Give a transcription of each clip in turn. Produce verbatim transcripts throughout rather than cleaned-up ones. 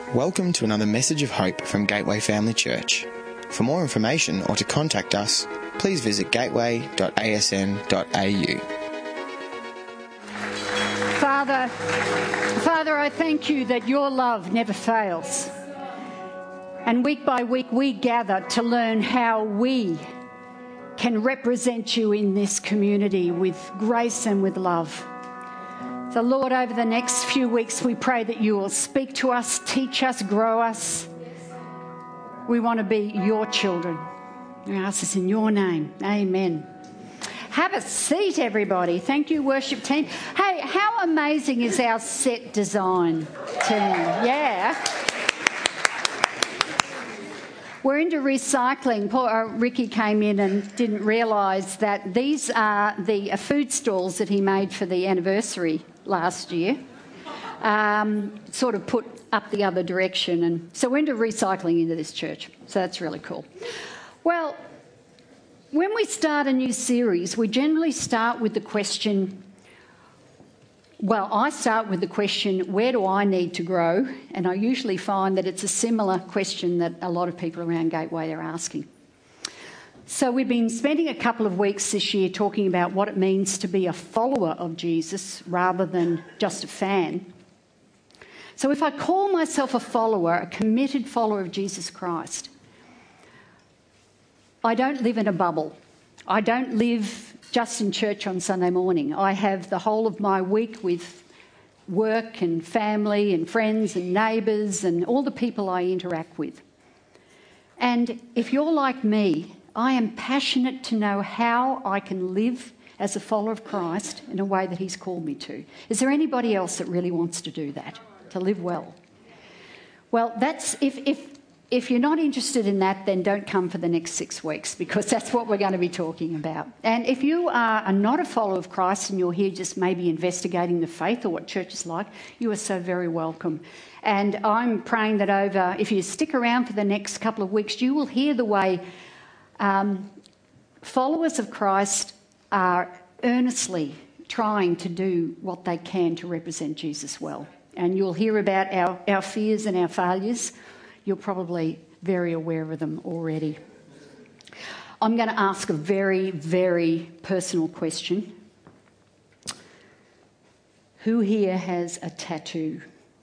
Welcome to another message of hope from Gateway Family Church. For more information or to contact us, please visit gateway dot a s n dot a u. Father, Father, I thank you that your love never fails. And week by week we gather to learn how we can represent you in this community with grace and with love. So Lord, over the next few weeks we pray that you will speak to us, teach us, grow us. We want to be your children. We ask this in your name. Amen. Have a seat, everybody. Thank you, worship team. Hey, how amazing is our set design team? Yeah. We're into recycling. Poor uh, Ricky came in and didn't realise that these are the uh, food stalls that he made for the anniversary last year. Um, sort of put up the other direction. And so we're into recycling into this church. So that's really cool. Well, when we start a new series, we generally start with the question, well, I start with the question, where do I need to grow? And I usually find that it's a similar question that a lot of people around Gateway are asking. So we've been spending a couple of weeks this year talking about what it means to be a follower of Jesus rather than just a fan. So if I call myself a follower, a committed follower of Jesus Christ, I don't live in a bubble. I don't live just in church on Sunday morning. I have the whole of my week with work and family and friends and neighbours and all the people I interact with. And if you're like me, I am passionate to know how I can live as a follower of Christ in a way that he's called me to. Is there anybody else that really wants to do that, to live well? Well, that's if if if you're not interested in that, then don't come for the next six weeks because that's what we're going to be talking about. And if you are not a follower of Christ and you're here just maybe investigating the faith or what church is like, you are so very welcome. And I'm praying that over, if you stick around for the next couple of weeks, you will hear the way um, followers of Christ are earnestly trying to do what they can to represent Jesus well. And you'll hear about our, our fears and our failures. You're probably very aware of them already. I'm going to ask a very, very personal question. Who here has a tattoo?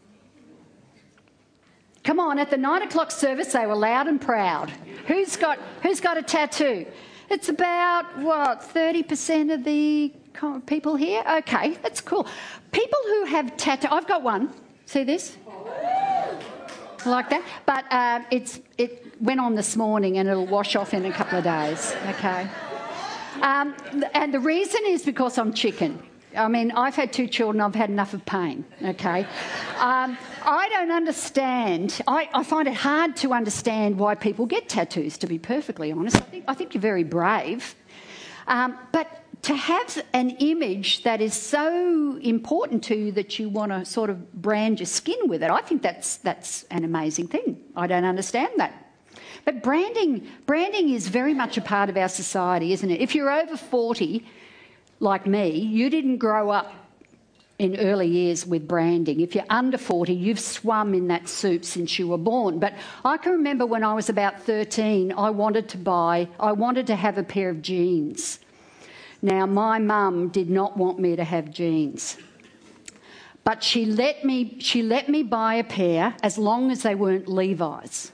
Come on, at the nine o'clock service they were loud and proud. Who's got, who's got a tattoo? It's about, what, thirty percent of the people here? Okay, that's cool. People who have tattoo, I've got one. See this? Like that, but um, it's it went on this morning and it'll wash off in a couple of days. Okay, um, and the reason is because I'm chicken. I mean, I've had two children. I've had enough of pain. Okay, um, I don't understand. I, I find it hard to understand why people get tattoos. To be perfectly honest, I think I think you're very brave, um, but to have an image that is so important to you that you want to sort of brand your skin with it, I think that's that's an amazing thing. I don't understand that. But branding branding is very much a part of our society, isn't it? If you're over forty, like me, you didn't grow up in early years with branding. If you're under forty, you've swum in that soup since you were born. But I can remember when I was about thirteen, I wanted to buy, I wanted to have a pair of jeans. Now, my mum did not want me to have jeans, but she let me she let me buy a pair as long as they weren't Levi's.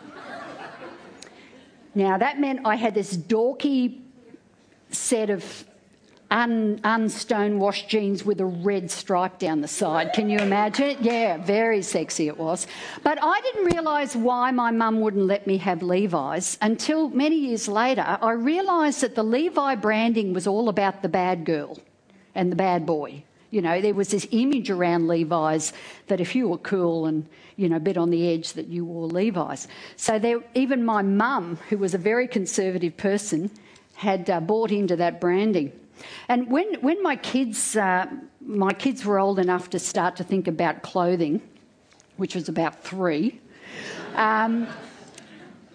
Now, that meant I had this dorky set of un, unstone-washed jeans with a red stripe down the side. Can you imagine it? Yeah, very sexy it was. But I didn't realise why my mum wouldn't let me have Levi's until many years later I realised that the Levi branding was all about the bad girl and the bad boy. You know, there was this image around Levi's that if you were cool and, you know, a bit on the edge that you wore Levi's. So there, even my mum, who was a very conservative person, had uh, bought into that branding. And when when my kids uh, my kids were old enough to start to think about clothing, which was about three, um,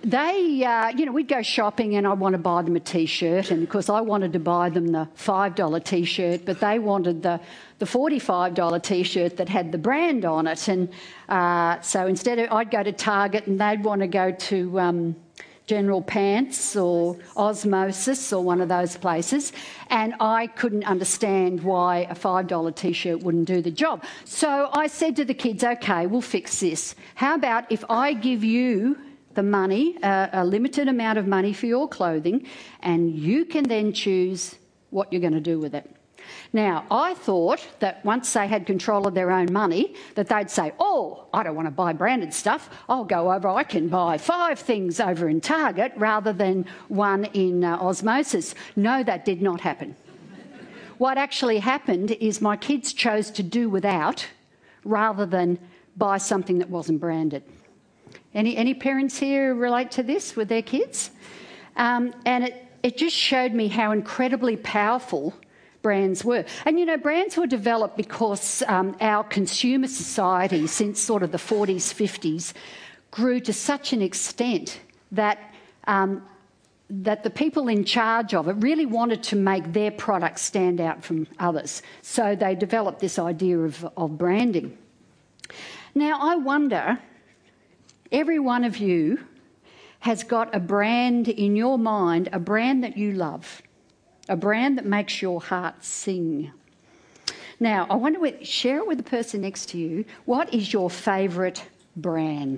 they, uh, you know, we'd go shopping and I want to buy them a T-shirt, and of course I wanted to buy them the five dollar T-shirt, but they wanted the, the forty-five dollar T-shirt that had the brand on it. And uh, so instead of, I'd go to Target and they'd want to go to um, General Pants or Osmosis or one of those places, and I couldn't understand why a five dollar T-shirt wouldn't do the job. So I said to the kids, OK, we'll fix this. How about if I give you the money, uh, a limited amount of money for your clothing, and you can then choose what you're going to do with it. Now, I thought that once they had control of their own money, that they'd say, oh, I don't want to buy branded stuff. I'll go over, I can buy five things over in Target rather than one in uh, Osmosis. No, that did not happen. What actually happened is my kids chose to do without rather than buy something that wasn't branded. Any, any parents here relate to this with their kids? Um, and it, it just showed me how incredibly powerful brands were. And, you know, brands were developed because um, our consumer society since sort of the forties, fifties grew to such an extent that, um, that the people in charge of it really wanted to make their products stand out from others. So they developed this idea of, of branding. Now, I wonder, every one of you has got a brand in your mind, a brand that you love, a brand that makes your heart sing. Now, I wonder, what, share it with the person next to you. What is your favourite brand?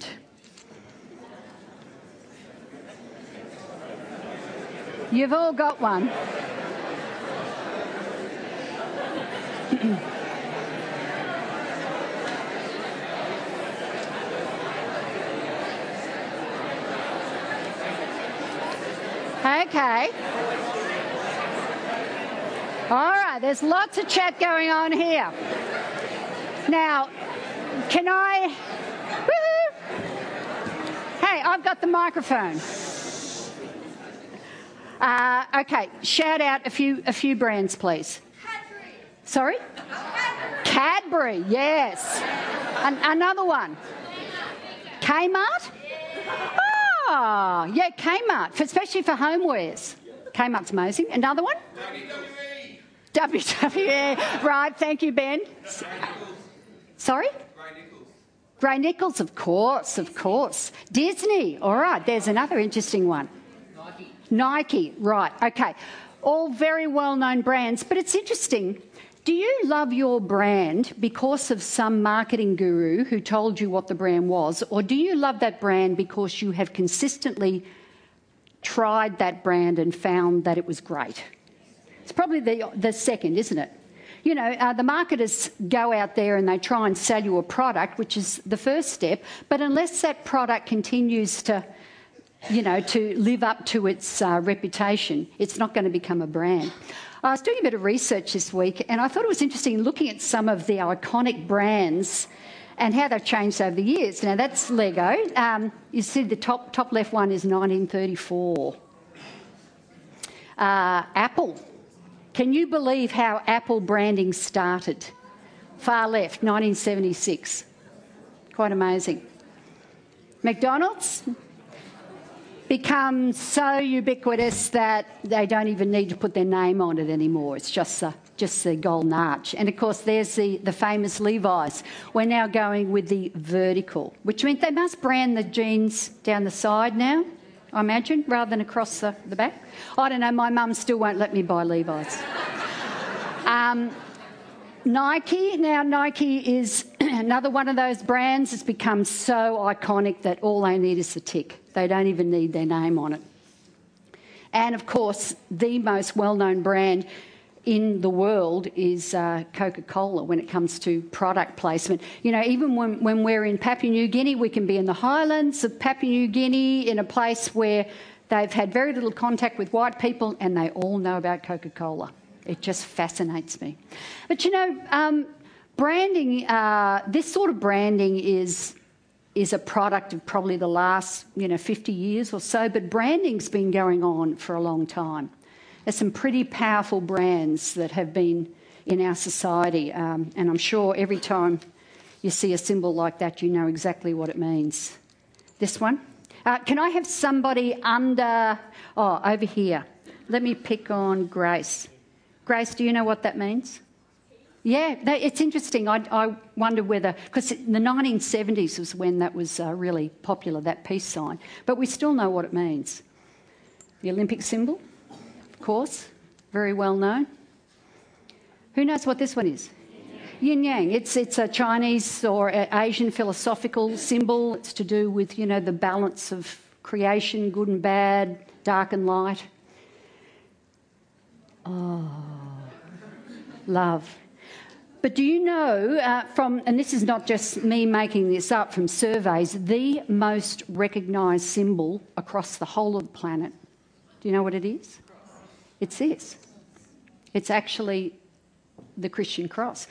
You've all got one. Okay. All right, there's lots of chat going on here. Now, can I... Woo-hoo! Hey, I've got the microphone. Uh, okay, shout out a few a few brands, please. Cadbury. Sorry? Cadbury. Cadbury, yes. An- another one. Kmart? Oh, yeah, Kmart, especially for homewares. Kmart's amazing. Another one? W W E. W W E. Right, thank you, Ben. Sorry? Gray Nichols. Gray Nichols, of course, of course. Disney, all right, there's another interesting one. Nike. Nike, right, okay. All very well-known brands, but it's interesting. Do you love your brand because of some marketing guru who told you what the brand was, or do you love that brand because you have consistently tried that brand and found that it was great? It's probably the, the second, isn't it? You know, uh, the marketers go out there and they try and sell you a product, which is the first step, but unless that product continues to, you know, to live up to its uh, reputation, it's not going to become a brand. I was doing a bit of research this week and I thought it was interesting looking at some of the iconic brands and how they've changed over the years. Now, that's Lego. Um, you see the top, top left one is nineteen thirty-four. Uh, Apple. Can you believe how Apple branding started? Far left, nineteen seventy-six. Quite amazing. McDonald's become so ubiquitous that they don't even need to put their name on it anymore. It's just the, just the golden arch. And, of course, there's the, the famous Levi's. We're now going with the vertical, which means they must brand the jeans down the side now, I imagine, rather than across the, the back. I don't know, my mum still won't let me buy Levi's. um, Nike, now Nike is another one of those brands that's become so iconic that all they need is the tick. They don't even need their name on it. And, of course, the most well-known brand in the world is uh, Coca-Cola when it comes to product placement. You know, even when, when we're in Papua New Guinea, we can be in the highlands of Papua New Guinea in a place where they've had very little contact with white people and they all know about Coca-Cola. It just fascinates me. But, you know, um, branding, uh, this sort of branding is... is a product of probably the last, you know, fifty years or so, but branding's been going on for a long time. There's some pretty powerful brands that have been in our society, um, and I'm sure every time you see a symbol like that, you know exactly what it means. This one? Uh, can I have somebody under... Oh, over here. Let me pick on Grace. Grace, do you know what that means? Yeah, that, it's interesting. I, I wonder whether... Because the nineteen seventies was when that was uh, really popular, that peace sign. But we still know what it means. The Olympic symbol, of course, very well known. Who knows what this one is? Yin Yang. It's it's a Chinese or Asian philosophical symbol. It's to do with, you know, the balance of creation, good and bad, dark and light. Oh, love. But do you know uh, from, and this is not just me making this up from surveys, the most recognised symbol across the whole of the planet, do you know what it is? It's this. It's actually the Christian cross.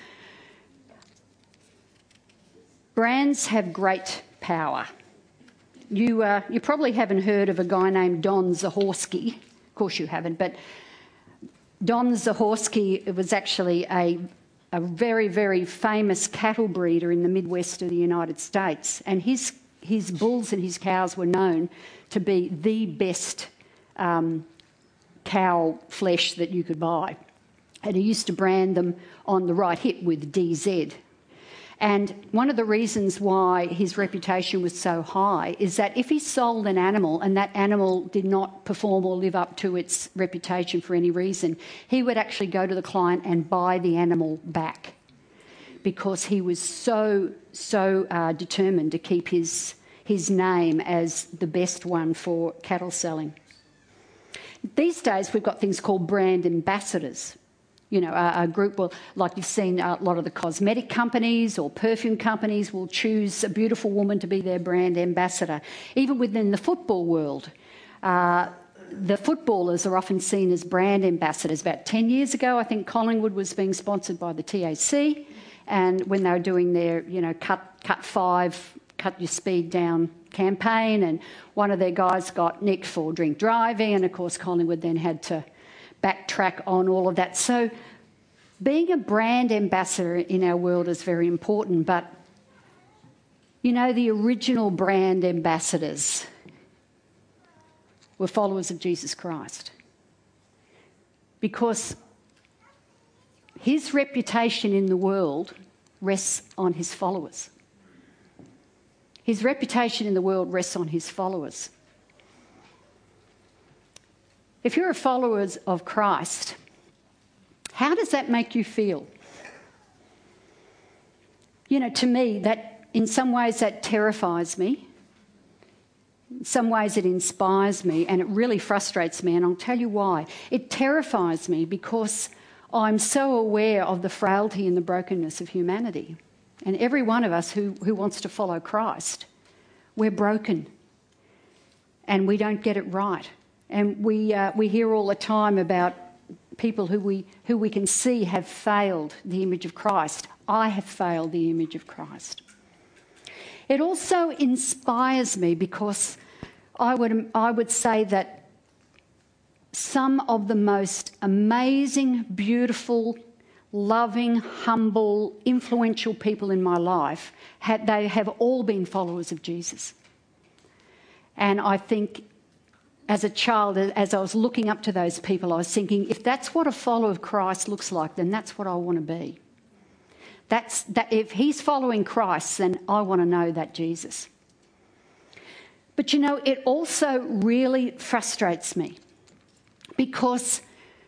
Brands have great power. You uh, you probably haven't heard of a guy named Don Zahorsky. Of course you haven't, but Don Zahorsky was actually a, a very, very famous cattle breeder in the Midwest of the United States, and his, his bulls and his cows were known to be the best um, cow flesh that you could buy. And he used to brand them on the right hip with D Z. And one of the reasons why his reputation was so high is that if he sold an animal and that animal did not perform or live up to its reputation for any reason, he would actually go to the client and buy the animal back because he was so, so uh, determined to keep his, his name as the best one for cattle selling. These days we've got things called brand ambassadors. You know, a, a group will, like you've seen a lot of the cosmetic companies or perfume companies will choose a beautiful woman to be their brand ambassador. Even within the football world, uh, the footballers are often seen as brand ambassadors. About ten years ago, I think Collingwood was being sponsored by the T A C, and when they were doing their, you know, cut, cut five, cut your speed down campaign, and one of their guys got nicked for drink driving, and of course Collingwood then had to backtrack on all of that. So being a brand ambassador in our world is very important, but you know, the original brand ambassadors were followers of Jesus Christ, because his reputation in the world rests on his followers. His reputation in the world rests on his followers. If you're a follower of Christ, how does that make you feel? You know, to me, that in some ways that terrifies me. In some ways it inspires me, and it really frustrates me, and I'll tell you why. It terrifies me because I'm so aware of the frailty and the brokenness of humanity. And every one of us who, who wants to follow Christ, we're broken and we don't get it right. And we uh, we hear all the time about people who we who we can see have failed the image of Christ. I have failed the image of Christ. It also inspires me because I would I would say that some of the most amazing, beautiful, loving, humble, influential people in my life, have, they have all been followers of Jesus. And I think, as a child, as I was looking up to those people, I was thinking, if that's what a follower of Christ looks like, then that's what I want to be. That's that. If he's following Christ, then I want to know that Jesus. But you know, it also really frustrates me because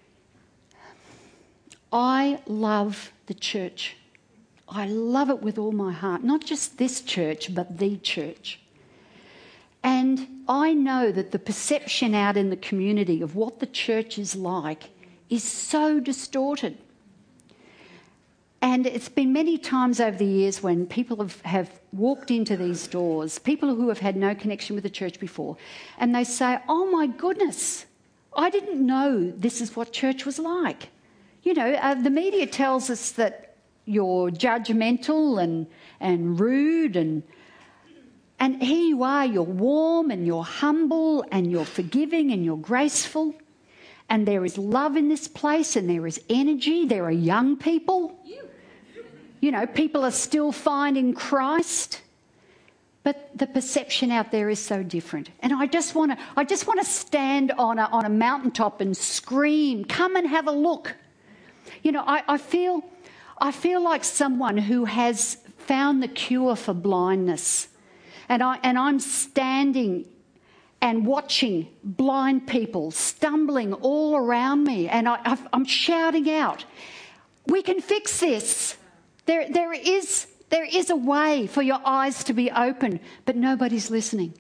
I love the church. I love it with all my heart. Not just this church, but the church. And I know that the perception out in the community of what the church is like is so distorted. And it's been many times over the years when people have, have walked into these doors, people who have had no connection with the church before, and they say, oh my goodness, I didn't know this is what church was like. You know, uh, the media tells us that you're judgmental and, and rude and And here you are, you're warm and you're humble and you're forgiving and you're graceful. And there is love in this place and there is energy. There are young people. You know, people are still finding Christ. But the perception out there is so different. And I just want to I just want to stand on a, on a mountaintop and scream, come and have a look. You know, I, I feel I feel like someone who has found the cure for blindness. And I and I'm standing and watching blind people stumbling all around me, and I, I've, I'm shouting out, we can fix this. There, there is, there is a way for your eyes to be open, but nobody's listening.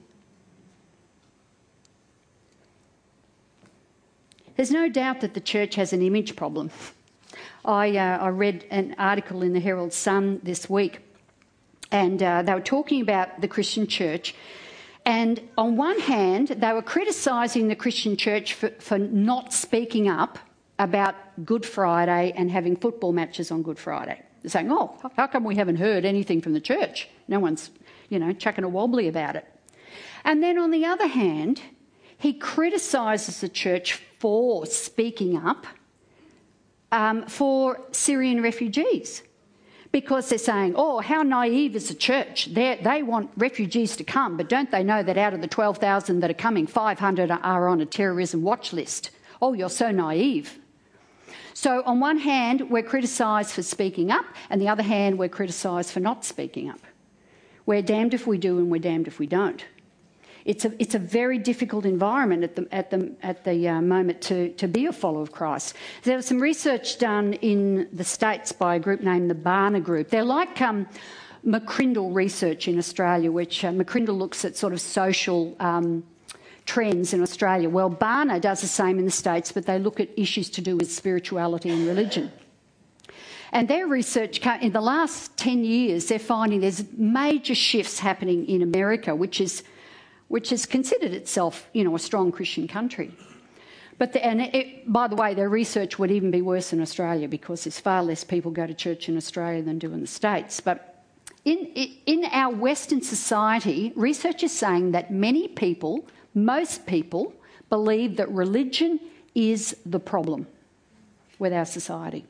There's no doubt that the church has an image problem. I, uh, I read an article in the Herald Sun this week, and uh, they were talking about the Christian church. And on one hand, they were criticising the Christian church for, for not speaking up about Good Friday and having football matches on Good Friday. They're saying, oh, how come we haven't heard anything from the church? No one's, you know, chucking a wobbly about it. And then on the other hand, he criticises the church for speaking up um, for Syrian refugees. Because they're saying, oh, how naive is the church? They're, they want refugees to come, but don't they know that out of the twelve thousand that are coming, five hundred are on a terrorism watch list? Oh, you're so naive. So on one hand, we're criticised for speaking up, and the other hand, we're criticised for not speaking up. We're damned if we do and we're damned if we don't. It's a, it's a very difficult environment at the, at the, at the uh, moment to, to be a follower of Christ. There was some research done in the States by a group named the Barna Group. They're like um, McCrindle Research in Australia, which uh, McCrindle looks at sort of social um, trends in Australia. Well, Barna does the same in the States, but they look at issues to do with spirituality and religion. And their research, in the last ten years, they're finding there's major shifts happening in America, which is which has considered itself, you know, a strong Christian country. But the, and it, by the way, their research would even be worse in Australia because there's far less people go to church in Australia than do in the States. But in, in our Western society, research is saying that many people, most people, believe that religion is the problem with our society.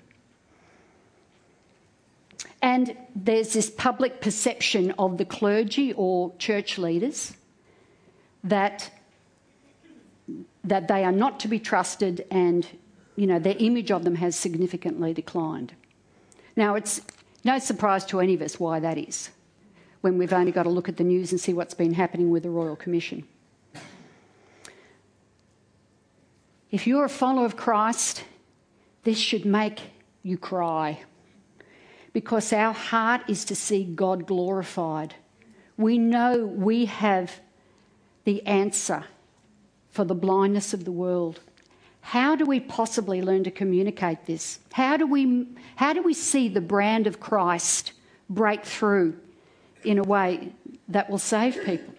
And there's this public perception of the clergy or church leaders that that they are not to be trusted, and, you know, their image of them has significantly declined. Now, it's no surprise to any of us why that is, when we've only got to look at the news and see what's been happening with the Royal Commission. If you're a follower of Christ, this should make you cry, because our heart is to see God glorified. We know we have the answer for the blindness of the world. How do we possibly learn to communicate this? How do we, how do we see the brand of Christ break through in a way that will save people?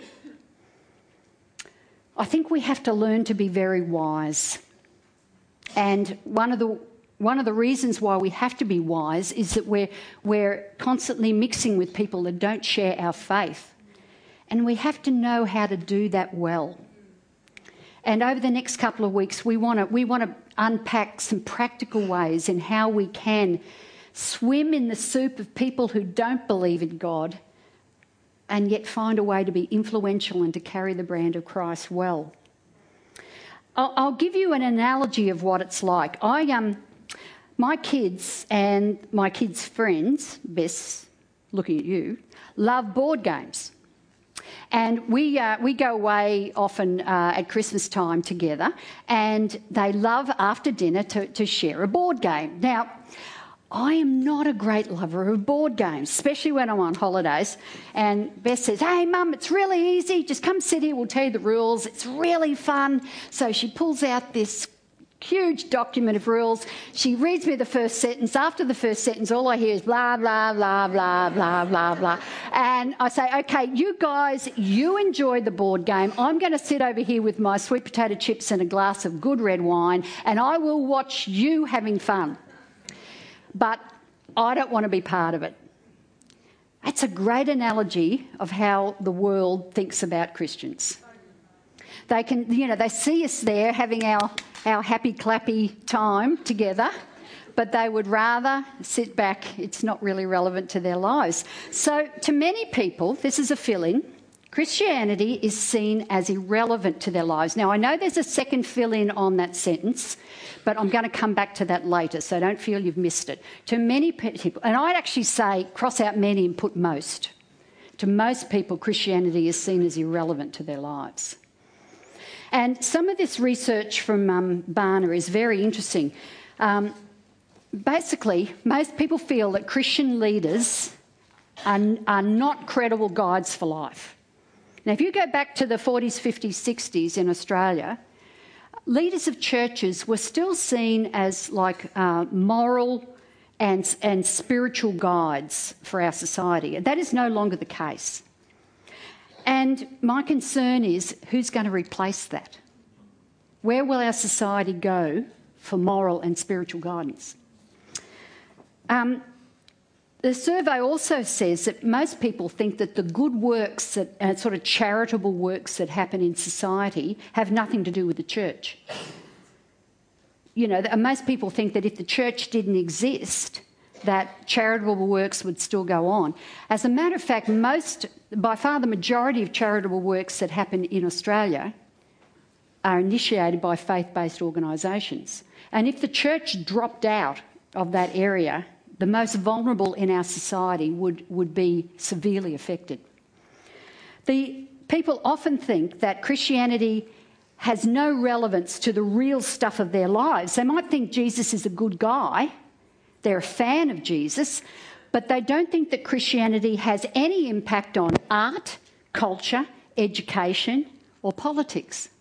I think we have to learn to be very wise. And one of the one of the reasons why we have to be wise is that we're we're constantly mixing with people that don't share our faith. And we have to know how to do that well. And over the next couple of weeks, we want to we want to unpack some practical ways in how we can swim in the soup of people who don't believe in God and yet find a way to be influential and to carry the brand of Christ well. I'll, I'll give you an analogy of what it's like. I um, my kids and my kids' friends, Bess, looking at you, love board games. And we uh, we go away often uh, at Christmas time together, and they love after dinner to, to share a board game. Now, I am not a great lover of board games, especially when I'm on holidays. And Bess says, hey, Mum, it's really easy. Just come sit here. We'll tell you the rules. It's really fun. So she pulls out this huge document of rules. She reads me the first sentence. After the first sentence, all I hear is blah, blah, blah, blah, blah, blah, blah. And I say, OK, you guys, you enjoy the board game. I'm going to sit over here with my sweet potato chips and a glass of good red wine, and I will watch you having fun. But I don't want to be part of it. That's a great analogy of how the world thinks about Christians. They can, you know, they see us there having our, our happy clappy time together, but they would rather sit back. It's not really relevant to their lives. So to many people, this is a fill-in. Christianity is seen as irrelevant to their lives. Now, I know there's a second fill-in on that sentence, but I'm going to come back to that later, so don't feel you've missed it. To many people, and I'd actually say cross out many and put most. To most people, Christianity is seen as irrelevant to their lives. And some of this research from um, Barna is very interesting. Um, basically, most people feel that Christian leaders are, are not credible guides for life. Now, if you go back to the forties, fifties, sixties in Australia, leaders of churches were still seen as like uh, moral and, and spiritual guides for our society. That is no longer the case. And my concern is, who's going to replace that? Where will our society go for moral and spiritual guidance? Um, The survey also says that most people think that the good works, that uh, sort of charitable works that happen in society have nothing to do with the church. You know, most people think that if the church didn't exist, that charitable works would still go on. As a matter of fact, most, by far the majority of charitable works that happen in Australia are initiated by faith-based organisations. And if the church dropped out of that area, the most vulnerable in our society would, would be severely affected. The people often think that Christianity has no relevance to the real stuff of their lives. They might think Jesus is a good guy, they're a fan of Jesus, but they don't think that Christianity has any impact on art, culture, education, or politics.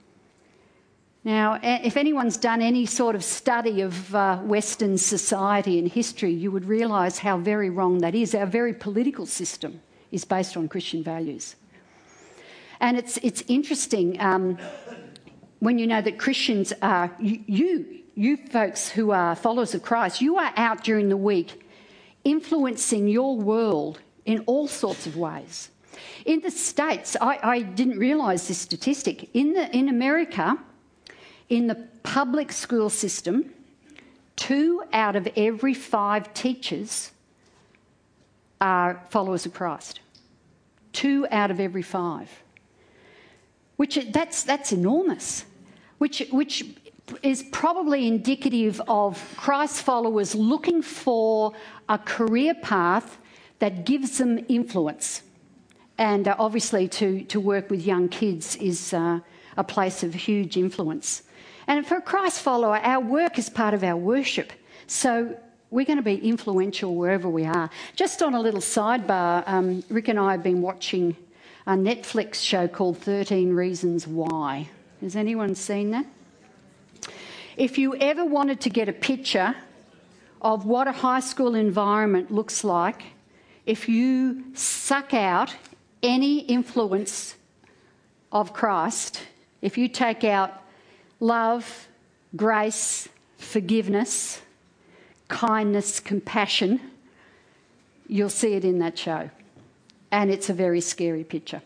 Now, if anyone's done any sort of study of uh, Western society and history, you would realise how very wrong that is. Our very political system is based on Christian values. And it's, it's interesting um, when you know that Christians are, you, you, you folks who are followers of Christ, you are out during the week influencing your world in all sorts of ways. In the States, I, I didn't realise this statistic. In, the, in America, in the public school system, two out of every five teachers are followers of Christ. Two out of every five. Which that's that's enormous. Which which is probably indicative of Christ followers looking for a career path that gives them influence. And uh, obviously to, to work with young kids is uh, a place of huge influence. And for a Christ follower, our work is part of our worship. So we're going to be influential wherever we are. Just on a little sidebar, um, Rick and I have been watching a Netflix show called thirteen Reasons Why. Has anyone seen that? If you ever wanted to get a picture of what a high school environment looks like, if you suck out any influence of Christ, if you take out love, grace, forgiveness, kindness, compassion, you'll see it in that show. And it's a very scary picture.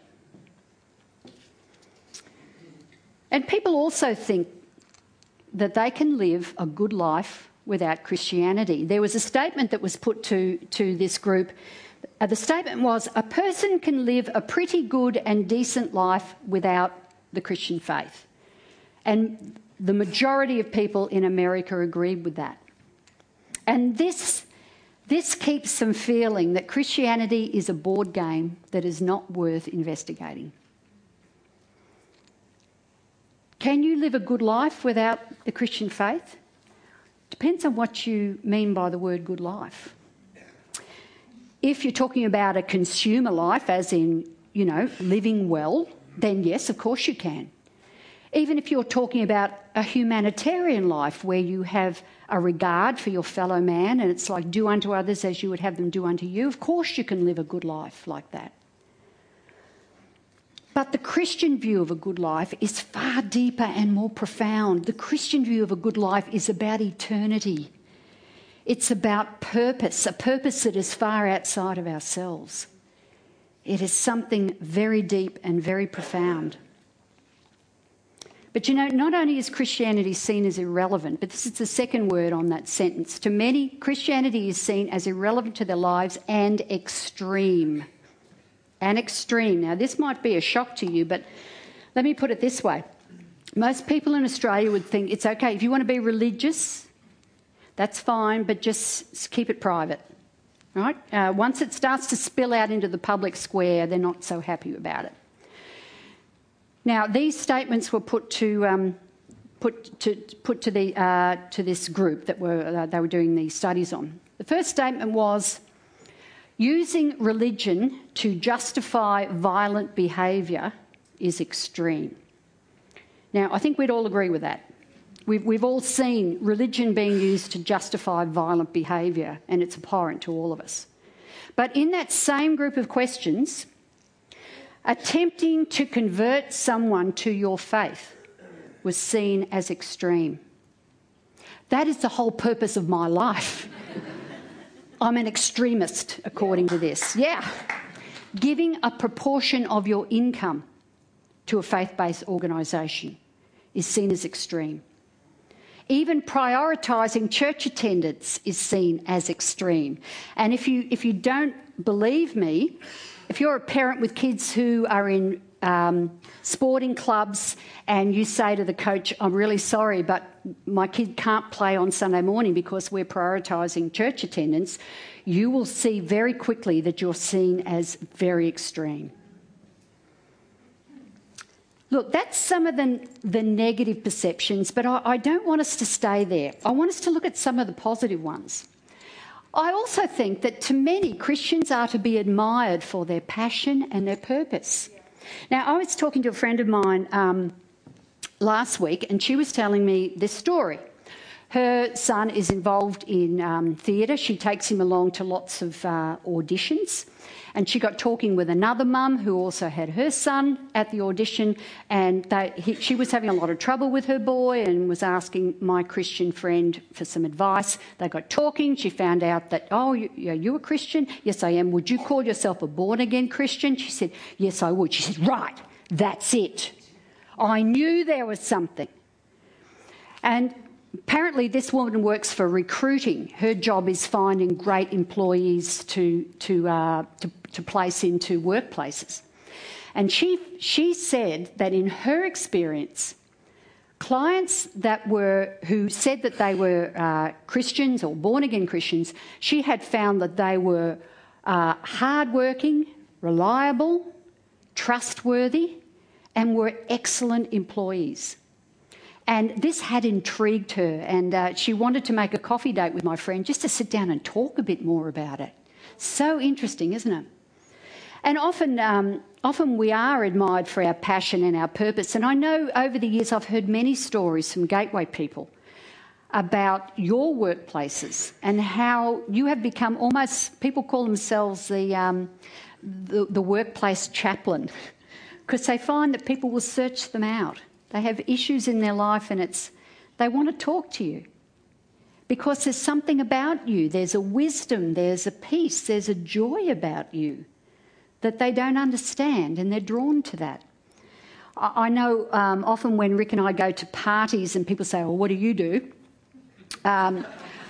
And people also think that they can live a good life without Christianity. There was a statement that was put to, to this group. Uh, the statement was, a person can live a pretty good and decent life without the Christian faith. And the majority of people in America agreed with that. And this, this keeps them feeling that Christianity is a board game that is not worth investigating. Can you live a good life without the Christian faith? Depends on what you mean by the word good life. If you're talking about a consumer life, as in, you know, living well, then yes, of course you can. Even if you're talking about a humanitarian life where you have a regard for your fellow man and it's like do unto others as you would have them do unto you, of course you can live a good life like that. But the Christian view of a good life is far deeper and more profound. The Christian view of a good life is about eternity. It's about purpose, a purpose that is far outside of ourselves. It is something very deep and very profound. But you know, not only is Christianity seen as irrelevant, but this is the second word on that sentence. To many, Christianity is seen as irrelevant to their lives and extreme. and extreme. Now, this might be a shock to you, but let me put it this way. Most people in Australia would think it's okay. If you want to be religious, that's fine, but just keep it private, right? Uh, once it starts to spill out into the public square, they're not so happy about it. Now, these statements were put to um, put to put to the uh, to this group that were uh, they were doing these studies on. The first statement was using religion to justify violent behaviour is extreme. Now, I think we'd all agree with that. We've, we've all seen religion being used to justify violent behaviour, and it's abhorrent to all of us. But in that same group of questions, attempting to convert someone to your faith was seen as extreme. That is the whole purpose of my life. I'm an extremist, according to this. Yeah. Giving a proportion of your income to a faith-based organisation is seen as extreme. Even prioritising church attendance is seen as extreme. And if you if you don't believe me, if you're a parent with kids who are in um, sporting clubs and you say to the coach, I'm really sorry, but my kid can't play on Sunday morning because we're prioritising church attendance, you will see very quickly that you're seen as very extreme. Look, that's some of the, the negative perceptions, but I, I don't want us to stay there. I want us to look at some of the positive ones. I also think that to many, Christians are to be admired for their passion and their purpose. Now, I was talking to a friend of mine um, last week, and she was telling me this story. Her son is involved in um, theatre. She takes him along to lots of uh, auditions. And she got talking with another mum who also had her son at the audition, and they, he, she was having a lot of trouble with her boy and was asking my Christian friend for some advice. They got talking. She found out that, oh, you, are you a Christian? Yes, I am. Would you call yourself a born-again Christian? She said, yes, I would. She said, right, that's it. I knew there was something. And apparently this woman works for recruiting. Her job is finding great employees to to uh, to, to place into workplaces. And she she said that in her experience, clients that were who said that they were uh, Christians or born-again Christians, she had found that they were uh, hardworking, reliable, trustworthy, and were excellent employees. And this had intrigued her, and uh, she wanted to make a coffee date with my friend just to sit down and talk a bit more about it. So interesting, isn't it? And often, um, often we are admired for our passion and our purpose. And I know over the years I've heard many stories from Gateway people about your workplaces and how you have become almost, people call themselves the, um, the, the workplace chaplain, because they find that people will search them out. They have issues in their life and it's they want to talk to you because there's something about you. There's a wisdom, there's a peace, there's a joy about you that they don't understand, and they're drawn to that. I know um, often when Rick and I go to parties and people say, well, what do you do? Um,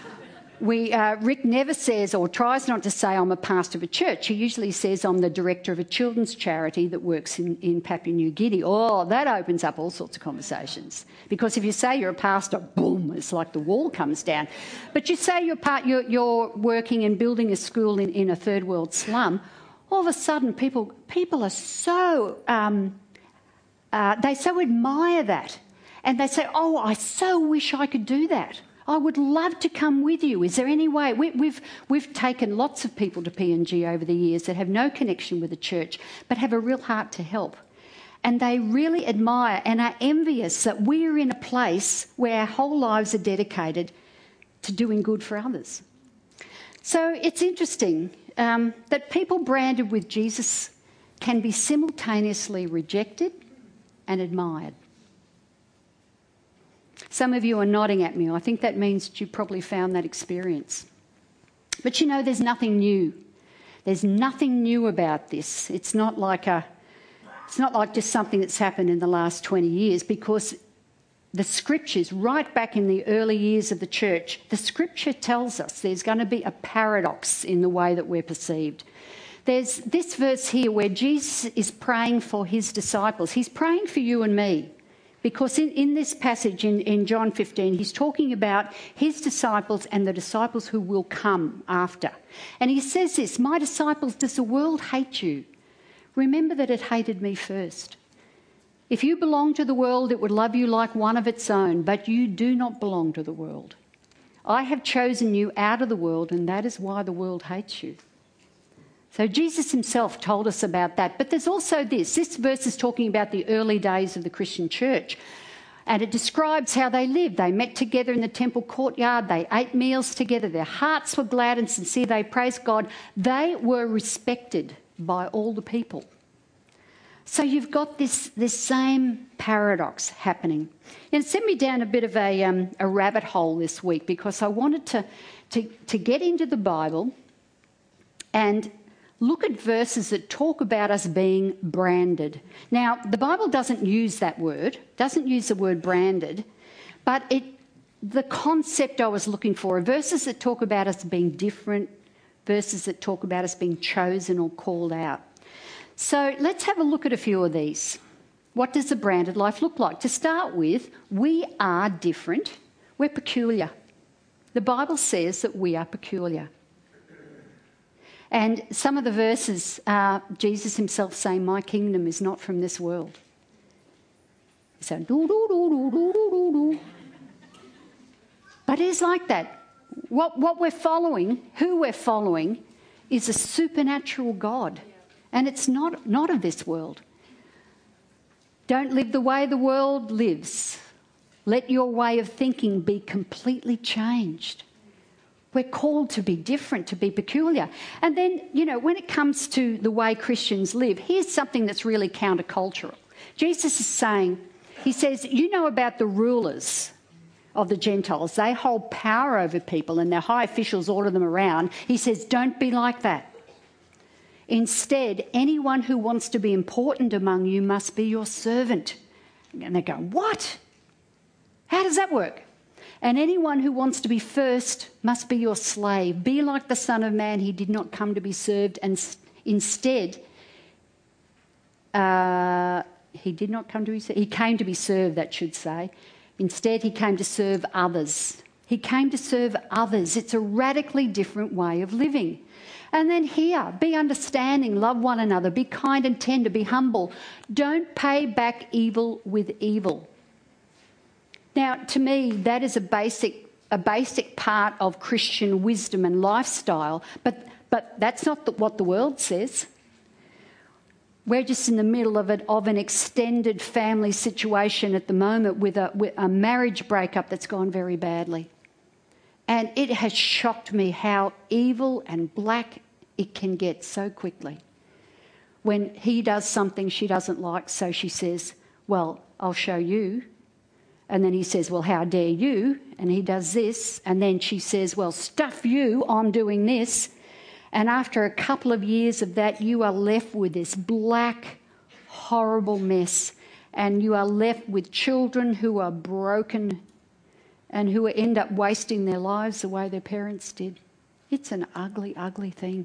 we, uh, Rick never says or tries not to say I'm a pastor of a church. He usually says I'm the director of a children's charity that works in, in Papua New Guinea. Oh, that opens up all sorts of conversations. Because if you say you're a pastor, boom, it's like the wall comes down. But you say you're, part, you're, you're working and building a school in, in a third world slum, all of a sudden people, people are so, um, uh, they so admire that. And they say, oh, I so wish I could do that. I would love to come with you. Is there any way? We, we've, we've taken lots of people to P N G over the years that have no connection with the church but have a real heart to help. And they really admire and are envious that we're in a place where our whole lives are dedicated to doing good for others. So it's interesting um, that people branded with Jesus can be simultaneously rejected and admired. Some of you are nodding at me. I think that means you probably found that experience. But you know, there's nothing new. There's nothing new about this. It's not like a, it's not like just something that's happened in the last twenty years, because the scriptures, right back in the early years of the church, the scripture tells us there's going to be a paradox in the way that we're perceived. There's this verse here where Jesus is praying for his disciples. He's praying for you and me. Because in, in this passage in, in John fifteen, he's talking about his disciples and the disciples who will come after. And he says this, "My disciples, does the world hate you? Remember that it hated me first. If you belong to the world, it would love you like one of its own, but you do not belong to the world. I have chosen you out of the world, and that is why the world hates you." So Jesus himself told us about that. But there's also this. This verse is talking about the early days of the Christian church. And it describes how they lived. They met together in the temple courtyard. They ate meals together. Their hearts were glad and sincere. They praised God. They were respected by all the people. So you've got this, this same paradox happening. And it sent me down a bit of a, um, a rabbit hole this week because I wanted to, to, to get into the Bible and look at verses that talk about us being branded. Now, the Bible doesn't use that word, doesn't use the word branded, but it, the concept I was looking for are verses that talk about us being different, verses that talk about us being chosen or called out. So let's have a look at a few of these. What does a branded life look like? To start with, we are different. We're peculiar. The Bible says that we are peculiar. And some of the verses are Jesus himself saying, "My kingdom is not from this world." So, do, do, do, do, do, do, do. But it is like that. What, what we're following, who we're following, is a supernatural God. And it's not, not of this world. Don't live the way the world lives. Let your way of thinking be completely changed. We're called to be different, to be peculiar. And then, you know, when it comes to the way Christians live, here's something that's really countercultural. Jesus is saying, he says, you know about the rulers of the Gentiles. They hold power over people and their high officials order them around. He says, don't be like that. Instead, anyone who wants to be important among you must be your servant. And they go, what? How does that work? And anyone who wants to be first must be your slave. Be like the Son of Man. He did not come to be served, and instead, uh, he did not come to be served. He came to be served, that should say. Instead, he came to serve others. He came to serve others. It's a radically different way of living. And then here, be understanding, love one another, be kind and tender, be humble. Don't pay back evil with evil. Now, to me, that is a basic, a basic part of Christian wisdom and lifestyle, but, but that's not the, what the world says. We're just in the middle of, it, of an extended family situation at the moment with a, with a marriage breakup that's gone very badly. And it has shocked me how evil and black it can get so quickly. When he does something she doesn't like, so she says, well, I'll show you. And then he says, well, how dare you? And he does this. And then she says, well, stuff you, I'm doing this. And after a couple of years of that, you are left with this black, horrible mess. And you are left with children who are broken and who end up wasting their lives the way their parents did. It's an ugly, ugly thing.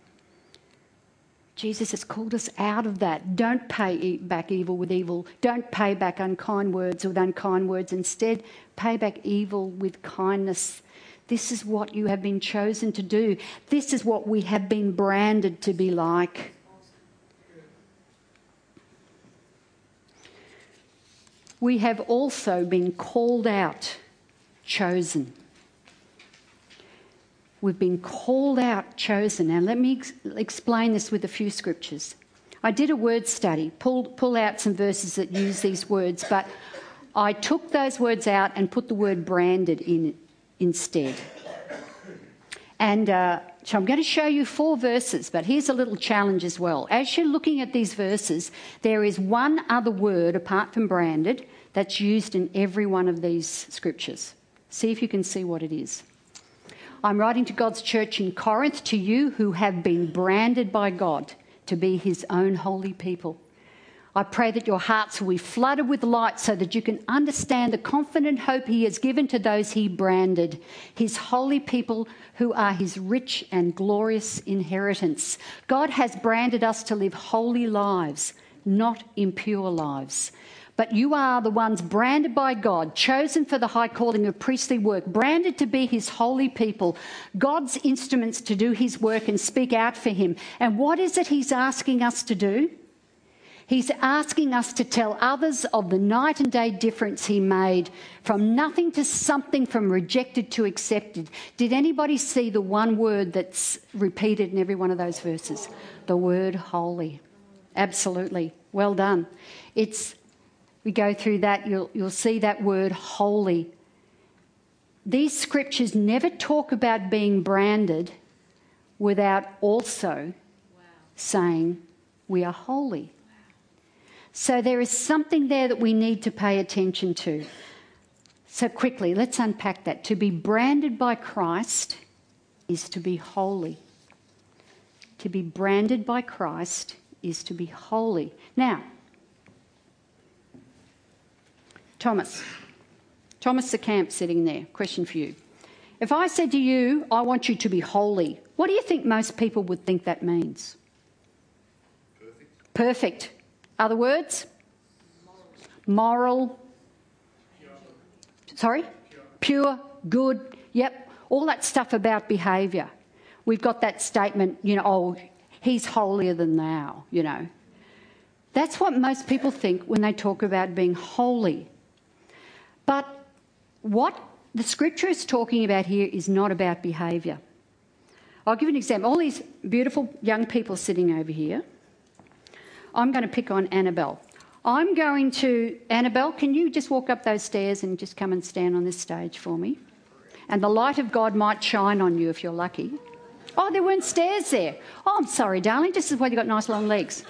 Jesus has called us out of that. Don't pay back evil with evil. Don't pay back unkind words with unkind words. Instead, pay back evil with kindness. This is what you have been chosen to do. This is what we have been branded to be like. We have also been called out, chosen. We've been called out, chosen. Now, let me ex- explain this with a few scriptures. I did a word study, pulled pull out some verses that use these words, but I took those words out and put the word branded in instead. And uh, so I'm going to show you four verses, but here's a little challenge as well. As you're looking at these verses, there is one other word apart from branded that's used in every one of these scriptures. See if you can see what it is. I'm writing to God's church in Corinth, to you who have been branded by God to be his own holy people. I pray that your hearts will be flooded with light so that you can understand the confident hope he has given to those he branded, his holy people who are his rich and glorious inheritance. God has branded us to live holy lives, not impure lives. But you are the ones branded by God, chosen for the high calling of priestly work, branded to be his holy people, God's instruments to do his work and speak out for him. And what is it he's asking us to do? He's asking us to tell others of the night and day difference he made from nothing to something, from rejected to accepted. Did anybody see the one word that's repeated in every one of those verses? The word holy. Absolutely. Well done. It's, we go through that, you'll, you'll see that word holy. These scriptures never talk about being branded without also wow. saying we are holy. So there is something there that we need to pay attention to. So quickly, let's unpack that. To be branded by Christ is to be holy. To be branded by Christ is to be holy. Now, Thomas. Thomas the Camp sitting there. Question for you. If I said to you, I want you to be holy, what do you think most people would think that means? Perfect. Perfect. Other words? Moral. Moral. Pure. Sorry? Pure. Pure, good, yep. All that stuff about behaviour. We've got that statement, you know, oh, he's holier than thou, you know. That's what most people think when they talk about being holy. But what the scripture is talking about here is not about behaviour. I'll give you an example. All these beautiful young people sitting over here. I'm going to pick on Annabelle. I'm going to... Annabelle, can you just walk up those stairs and just come and stand on this stage for me? And the light of God might shine on you if you're lucky. Oh, there weren't stairs there. Oh, I'm sorry, darling. This is why you've got nice long legs.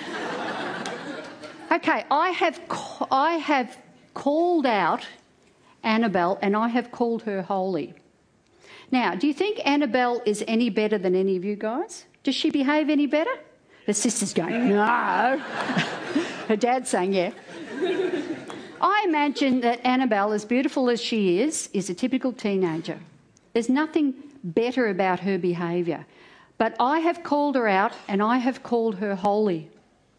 Okay, I have, I have called out Annabelle and I have called her holy. Now, do you think Annabelle is any better than any of you guys? Does she behave any better? The sister's going, no. Her dad's saying, yeah. I imagine that Annabelle, as beautiful as she is, is a typical teenager. There's nothing better about her behaviour. But I have called her out and I have called her holy.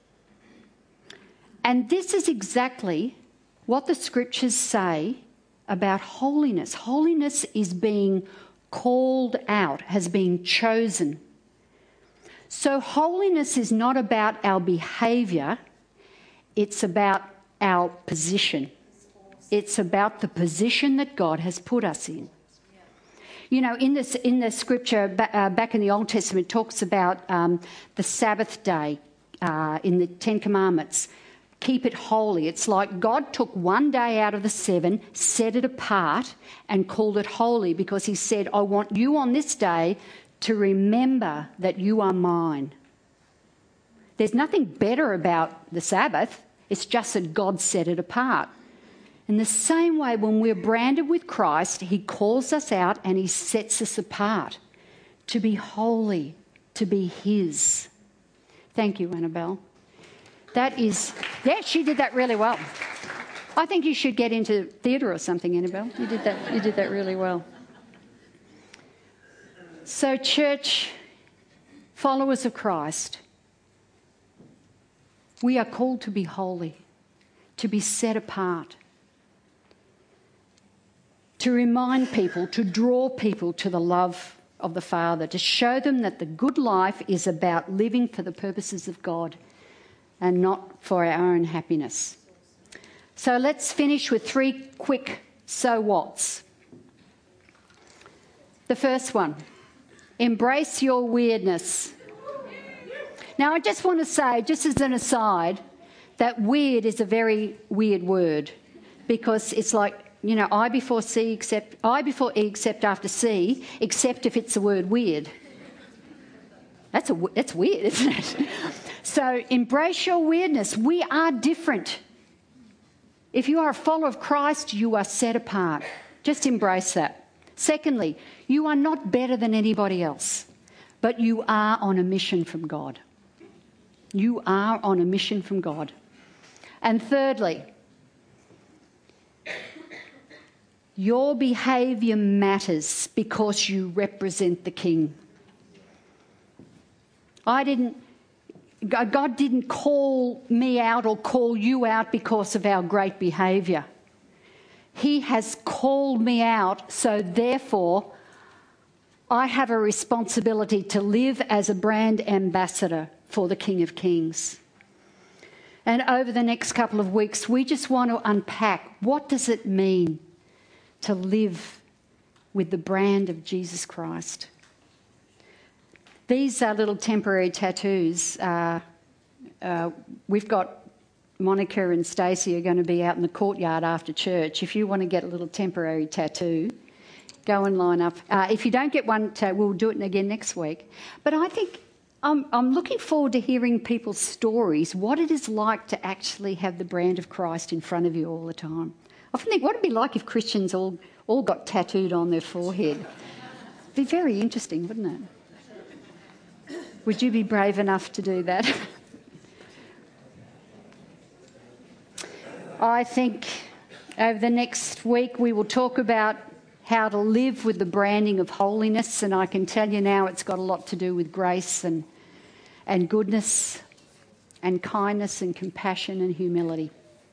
And this is exactly what the scriptures say about holiness. Holiness is being called out, has been chosen. So holiness is not about our behaviour, it's about our position. It's about the position that God has put us in. You know, in this in the scripture uh, back in the Old Testament, it talks about um, the Sabbath day uh, in the Ten Commandments. Keep it holy. It's like God took one day out of the seven, set it apart and called it holy because he said, I want you on this day to remember that you are mine. There's nothing better about the Sabbath. It's just that God set it apart. In the same way, when we're branded with Christ, he calls us out and he sets us apart to be holy, to be his. Thank you, Annabelle. That is, yeah, she did that really well. I think you should get into theatre or something, Annabelle. You did that, you did that really well. So, church, followers of Christ, we are called to be holy, to be set apart, to remind people, to draw people to the love of the Father, to show them that the good life is about living for the purposes of God and not for our own happiness. So let's finish with three quick so whats. The first one, embrace your weirdness. Now, I just want to say, just as an aside, that weird is a very weird word because it's like, you know, I before C except I before E except after C, except if it's the word weird. That's a that's weird, isn't it? So embrace your weirdness. We are different. If you are a follower of Christ, you are set apart. Just embrace that. Secondly, you are not better than anybody else, but you are on a mission from God. You are on a mission from God. And thirdly, your behaviour matters because you represent the King. I didn't, God didn't call me out or call you out because of our great behaviour. He has called me out, so therefore I have a responsibility to live as a brand ambassador for the King of Kings. And over the next couple of weeks, we just want to unpack, what does it mean to live with the brand of Jesus Christ? These are little temporary tattoos. Uh, uh, we've got Monica and Stacey are going to be out in the courtyard after church. If you want to get a little temporary tattoo, go and line up. Uh, if you don't get one, ta- we'll do it again next week. But I think I'm, I'm looking forward to hearing people's stories, what it is like to actually have the brand of Christ in front of you all the time. I often think, what would it be like if Christians all, all got tattooed on their forehead? It'd be very interesting, wouldn't it? Would you be brave enough to do that? I think over the next week we will talk about how to live with the branding of holiness, and I can tell you now it's got a lot to do with grace and, and goodness and kindness and compassion and humility.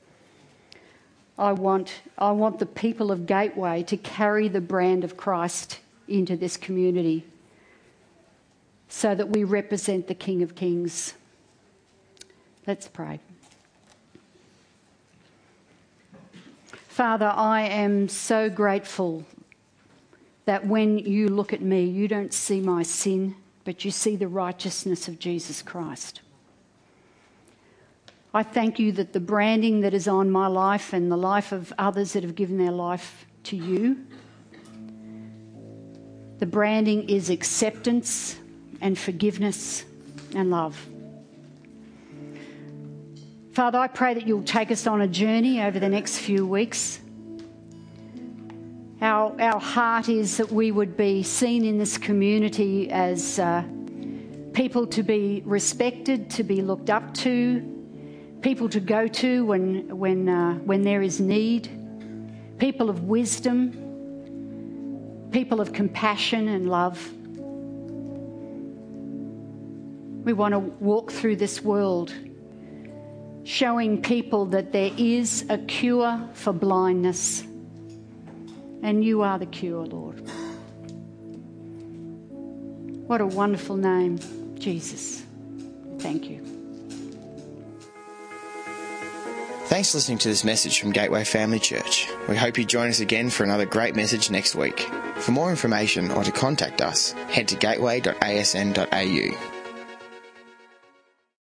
I want, I want the people of Gateway to carry the brand of Christ into this community so that we represent the King of Kings. Let's pray. Father, I am so grateful that when you look at me, you don't see my sin, but you see the righteousness of Jesus Christ. I thank you that the branding that is on my life and the life of others that have given their life to you, the branding is acceptance and forgiveness and love. Father, I pray that you'll take us on a journey over the next few weeks. Our, our heart is that we would be seen in this community as uh, people to be respected, to be looked up to, people to go to when, when, uh, when there is need, people of wisdom, people of compassion and love. We want to walk through this world showing people that there is a cure for blindness, and you are the cure, Lord. What a wonderful name, Jesus. Thank you. Thanks for listening to this message from Gateway Family Church. We hope you join us again for another great message next week. For more information or to contact us, head to gateway dot a s n dot a u.